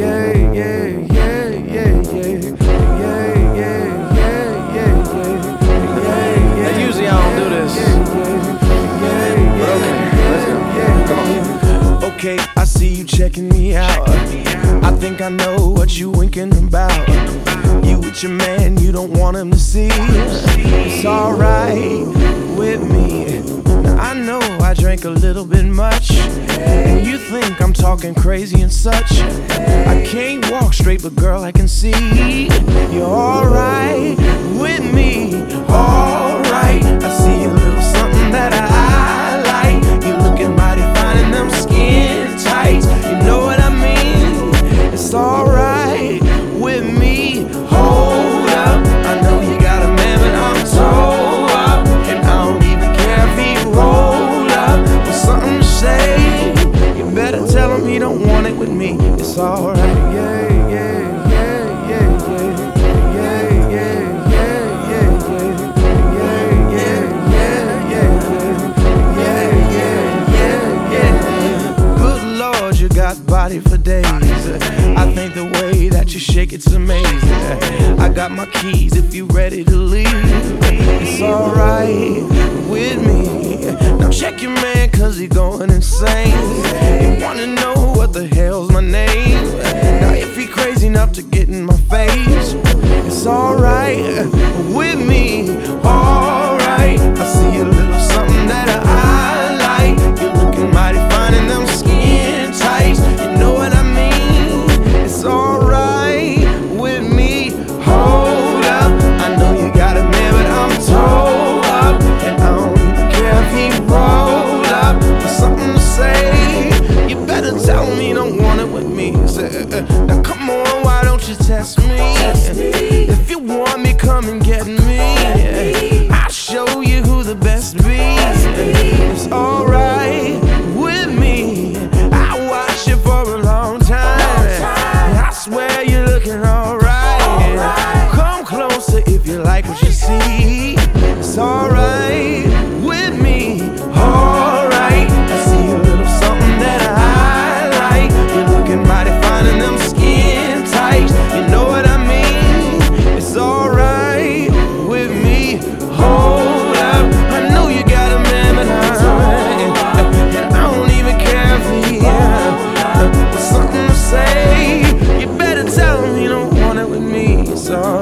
Usually I don't do this, but okay, let's go. Come on. Okay, I see you checking me out. I think I know what you winking about. You with your man, you don't want him to see. It's alright with me. Now I know I drank a little bit much, and you think I'm talking crazy and such. I can't walk straight, but girl, I can see you're alright with me. Alright, I see a little something that I like. You looking mighty fine in them skin tights. You know what I mean? It's alright with me. Hold up, I know you got a man, but I'm toe up, and I don't even care if he roll up with something to say. You better tell him he don't want it with me. It's alright, yeah. Body for days. I think the way that you shake it's amazing. I got my keys if you ready to leave. It's alright with me. Now check your man cause he going insane. You wanna know what the hell's my name? Now if he crazy enough to get in my face, it's alright with me. Alright, I see a little something that I like. You're looking mighty fine in them skin tights. You know what I mean? It's alright with me. Hold up, I know you got a man, but I'm toe up, and I don't even care if he roll up with something to say. You better tell him you don't want it with me. Now come on, why don't you test me? If you want me, come and get me. I'll show you who the best be. It's alright with me. I watch you for a long time. I swear you're looking alright. Come closer if you like what you see. It's alright with me. Alright, I see a little something that I like. You're looking mighty fine in them skin tights. You know what I mean? It's alright with me. Hold up, I know you got a man, but I don't even care if he with something to say. You better tell him you don't want it with me. It's alright.